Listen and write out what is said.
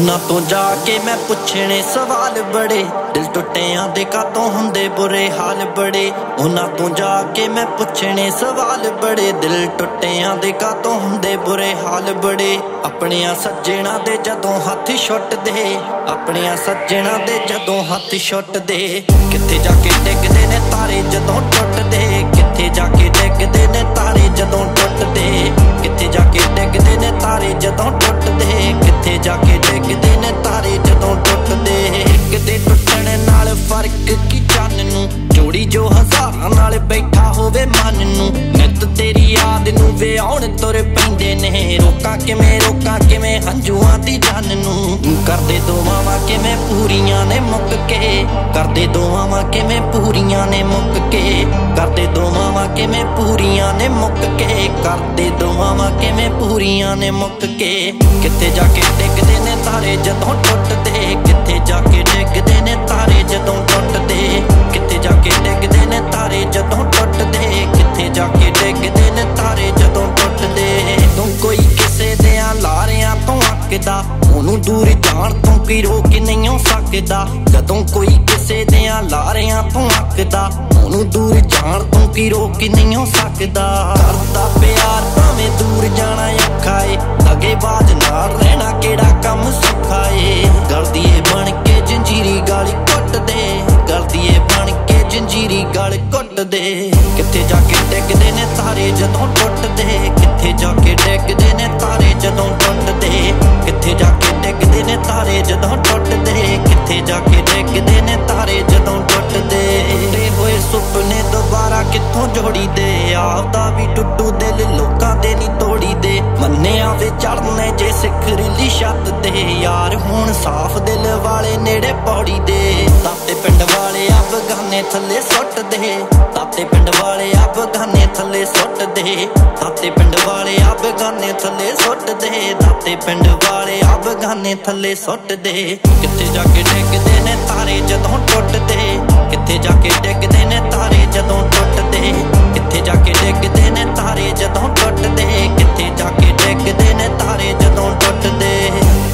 ਉਹਨਾਂ ਤੋਂ ਜਾ ਕੇ ਮੈਂ ਪੁੱਛਣੇ ਸਵਾਲ ਬੜੇ, ਦਿਲ ਟੁੱਟਿਆਂ ਦੇ ਕਾਤੋਂ ਹੁੰਦੇ ਬੁਰੇ ਹਾਲ ਬੜੇ। ਉਹਨਾਂ ਤੋਂ ਜਾ ਕੇ ਮੈਂ ਪੁੱਛਣੇ ਸਵਾਲ ਬੜੇ, ਦਿਲ ਟੁੱਟਿਆਂ ਦੇ ਕਾਤੋਂ ਹੁੰਦੇ ਬੁਰੇ ਹਾਲ ਬੜੇ। ਆਪਣਿਆਂ ਸੱਜਣਾ ਦੇ ਜਦੋਂ ਹੱਥ ਛੁੱਟਦੇ, ਆਪਣਿਆਂ ਸੱਜਣਾ ਦੇ ਜਦੋਂ ਹੱਥ ਛੁੱਟਦੇ, ਕਿੱਥੇ ਜਾ ਕੇ ਡਿੱਗਦੇ ਨੇ ਤਾਰੇ ਜਦੋਂ ਟੁੱਟਦੇ, ਕਿੱਥੇ ਜਾ ਕੇ ਡਿੱਗਦੇ ਨੇ ਤਾਰੇ ਜਦੋਂ ਟੁੱਟਦੇ, ਕਿੱਥੇ ਜਾ ਕੇ ਡਿੱਗਦੇ ਨੇ ਤਾਰੇ ਜਦੋਂ ਟੁੱਟਦੇ, ਕਿੱਥੇ ਜਾ ਕੇ ਡਿੱਗਦੇ ਨੇ ਤਾਰੇ ਜਦੋਂ ਟੁੱਟਦੇ। ਕਿਤੇ ਟੁੱਟਣ ਨਾਲ ਫਰਕ ਕੀ ਚੰਨ ਨੂੰ, ਜੋੜੀ ਜੋ ਹਜ਼ਾਰਾਂ ਨਾਲ ਬੈਠਾ ਹੋਵੇ ਮਨ ਨੂੰ। ਨਿੱਤ ਤੇਰੀ ਯਾਦ ਨੂੰ ਵੇ ਆਉਣ ਤੁਰ ਪੈਂਦੇ ਨੇ, ਰੋਕਾਂ ਕਿਵੇਂ ਹੰਝੂਆਂ ਦੀ ਜਾਨ ਨੂੰ। ਕਰਦੇ ਦੁਆਵਾਂ ਕਿਵੇਂ ਪੂਰੀਆਂ ਨੇ ਮੁੱਕ ਕੇ, ਕਰਦੇ ਦੁਆਵਾਂ ਕਿਵੇਂ ਪੂਰੀਆਂ ਨੇ ਮੁੱਕ ਕੇ, ਕਰਦੇ ਦੁਆਵਾਂ ਕਿਵੇਂ ਪੂਰੀਆਂ ਨੇ ਮੁੱਕ ਕੇ, ਕਰਦੇ ਦੁਆਵਾਂ ਕਿਵੇਂ ਪੂਰੀਆਂ ਨੇ ਮੁੱਕ ਕੇ। ਕਿੱਥੇ ਜਾ ਕੇ ਡਿੱਗਦੇ ਨੇ ਤਾਰੇ ਜਦੋਂ ਟੁੱਟਦੇ, ਕਿੱਥੇ ਜਾ ਕੇ ਡਿੱਗਦੇ ਨੇ ਤਾਰੇ ਜਦੋਂ ਟੁੱਟਦੇ, ਕਿੱਥੇ ਜਾ ਕੇ ਡਿੱਗਦੇ ਨੇ ਤਾਰੇ ਜਦੋਂ ਟੁੱਟਦੇ, ਕਿੱਥੇ ਜਾ ਕੇ ਡਿੱਗਦੇ ਨੇ ਤਾਰੇ ਜਦੋਂ ਟੁੱਟਦੇ। ਤੂੰ ਕੋਈ ਕਿਸੇ ਦਿਆਂ ਲਾਰਿਆਂ ਤੋਂ ਅੱਕਦਾ, ਉਹਨੂੰ ਦੂਰ ਜਾਣ ਤੋਂ ਕੀ ਰੋਕ ਨਹੀਂ ਹੋ ਸਕਦਾ। ਜਦੋਂ ਕੋਈ ਕਿਸੇ ਦਿਆਂ ਲਾਰਿਆਂ ਤੋਂ ਅੱਕਦਾ, ਉਹਨੂੰ ਦੂਰ ਜਾਣ ਤੋਂ ਕੀ ਰੋਕ ਨਹੀਂ ਹੋ ਸਕਦਾ। ਕਰਦਾ ਪਿਆਰ ਭਾਵੇਂ ਦੂਰ ਜਾਣਾ ਔਖਾ ਏ, ਧੱਗੇਬਾਜ਼ ਨਾਲ ਰਹਿਣਾ ਕਿਹੜਾ ਕੰਮ ਸੌਖਾ ਏ। ਗਲਦੀਏ ਬਣ ਕੇ ਜੰਜੀਰੀ ਗਾਲੀ ਕੁੱਟਦੇ, ਗਲਦੀਏ ਬਣ ਕੇ ਜੰਜੀਰੀ ਗਾਲ ਕੁੱਟਦੇ। ਕਿੱਥੇ ਜਾ ਕੇ ਡਿੱਗਦੇ ਨੇ ਤਾਰੇ ਜਦੋਂ ਟੁੱਟਦੇ, ਕਿੱਥੇ ਜਾ ਕੇ ਡਿੱਗਦੇ ਨੇ ਤਾਰੇ ਜਦੋਂ ਟੁੱਟਦੇ, ਕਿੱਥੇ ਜਾ ਕੇ ਡਿੱਗਦੇ ਨੇ ਤਾਰੇ ਜਦੋਂ ਟੁੱਟਦੇ, ਕਿੱਥੇ ਜਾ ਕੇ ਡਿੱਗਦੇ ਨੇ ਤਾਰੇ ਜਦੋਂ ਟੁੱਟਦੇ। ਟੁੱਟੇ ਹੋਏ ਸੁਪਨੇ ਦੁਬਾਰਾ ਕਿੱਥੋਂ ਜੋੜੀ ਦੇ, ਆਪਦਾ ਵੀ ਟੁੱਟੂ ਦਿਲ ਲੋਕਾਂ ਦੇ ਨਹੀਂ ਤੋੜੀ ਦੇ। ਮੰਨਿਆ ਵੇ ਚੜਨੇ ਜੇ ਸਿਖਰਲੀ ਛੱਤ ਤੇ, ਯਾਰ ਹੁਣ ਸਾਫ਼ ਦਿਲ ਵਾਲੇ ਨੇੜੇ ਪੌੜੀ ਦੇ। ਤਾਤੇ ਪਿੰਡ ਵਾਲੇ ਅਫਗਾਨੇ ਥੱਲੇ ਸੁੱਟਦੇ, ਤਾਤੇ ਪਿੰਡ ਵਾਲੇ ਅਫਗਾਨੇ ਥੱਲੇ ਸੁੱਟਦੇ, ਤਾਤੇ ਪਿੰਡ ਵਾਲੇ ਅਫਗਾਨੇ ਥੱਲੇ ਸੁੱਟਦੇ, ਤਾਤੇ ਪਿੰਡ ਵਾਲੇ ਅਫਗਾਨੇ ਥੱਲੇ ਸੁੱਟਦੇ। ਕਿੱਥੇ ਜਾ ਕੇ ਡਿੱਗਦੇ ਨੇ ਤਾਰੇ ਜਦੋਂ ਟੁੱਟਦੇ, ਕਿੱਥੇ ਜਾ ਕੇ ਡਿੱਗਦੇ ਨੇ ਤਾਰੇ ਜਦੋਂ ਟੁੱਟਦੇ, ਕਿੱਥੇ ਜਾ ਕੇ ਡਿੱਗਦੇ ਨੇ ਤਾਰੇ ਜਦੋਂ ਟੁੱਟਦੇ, ਕਿੱਥੇ ਜਾ ਕੇ ਡਿੱਗਦੇ ਨੇ ਤਾਰੇ ਜਦੋਂ ਟੁੱਟਦੇ।